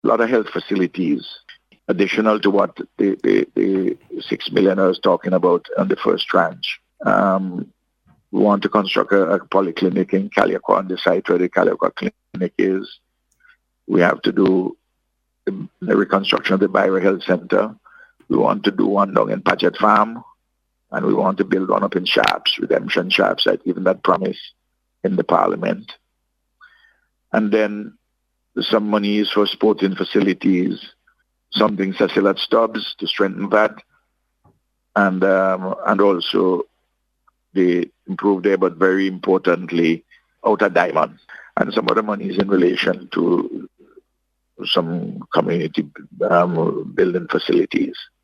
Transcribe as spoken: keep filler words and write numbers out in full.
a lot of health facilities, additional to what the, the, the six million I was talking about on the first tranche. Um, we want to construct a, a polyclinic in Calliaqua, on the site where the Calliaqua Clinic is. We have to do the, the reconstruction of the Byra Health Center. We want to do one down in Paget Farm, and we want to build one up in Sharps, Redemption Sharps, I'd given that promise in the Parliament. And then some money is for sporting facilities, something Cecil at Stubbs to strengthen that, and um, and also the improve there, but very importantly, Outer Diamond. And some other money is in relation to some community um, building facilities.